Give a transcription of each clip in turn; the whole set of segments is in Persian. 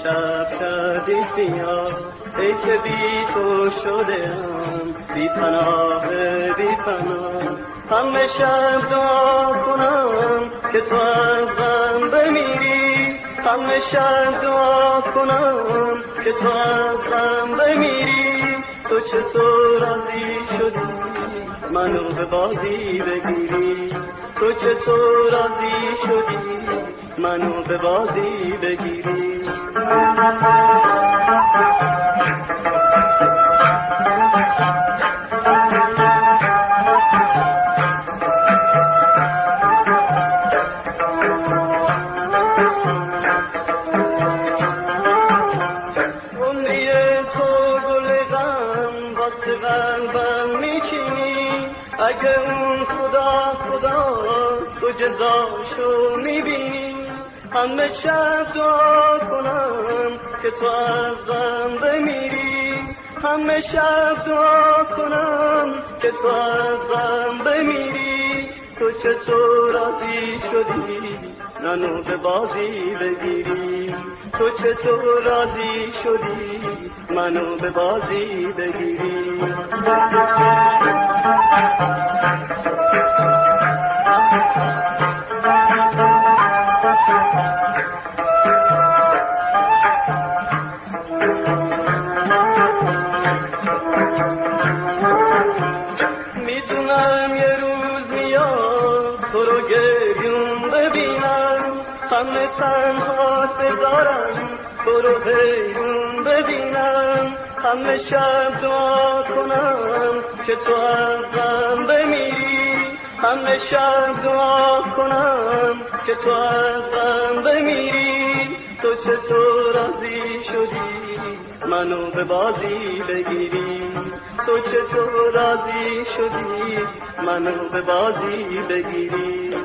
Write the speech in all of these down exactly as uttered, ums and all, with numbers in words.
شب کردی سیاه، ای که بی تو شدم بی پناه بی پناه. همه شب دعا کنم که تو از غم بمیری، همه شب دعا کنم که تو از غم بمیری. تو چطور راضی شدی منو به بازی بگیری، تو چطور راضی شدی منو به بازی بگیری. قلبم میچینی اگه اون خدا خداست تو جزاشو میبینی. همه شب دعا کنم که تو از غم بمیری، همه شب دعا کنم که تو از غم بمیری. تو چطور راضی شدی منو به بازی بگیری، تو چطور راضی شدی منو به بازی بگیری. میدونم یه روز میاد تو رو گریون ببینم، همه تنها بذارم تو رو حیرون ببینم. همه شب دعا کنم که تو از غم بمیری، همه شب دعا کنم که تو از غم بمیری. تو چطور راضی شدی منو به بازی بگیری، تو چطور راضی شدی منو به بازی بگیری.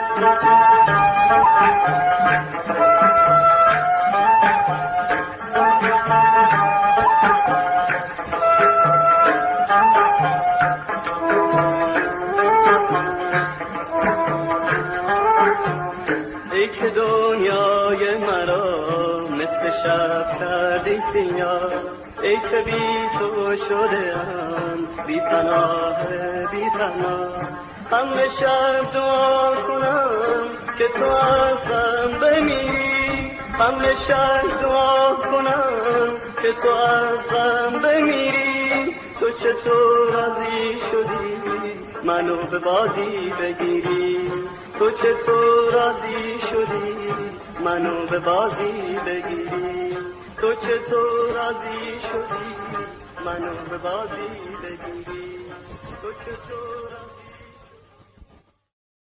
ای که دنیای مرا مثل شب کردی سیاه، ای که بی تو شدم بی پناه بی پناه. همه شب دعا کنم که تو از غم بمیری، همه شب دعا کنم که تو از غم بمیری. تو چطور راضی شدی منو به بازی بگیری، تو چطور راضی شدی منو به بازی بگیری، تو چطور راضی شدی منو به بازی بگیری، تو چطور راضی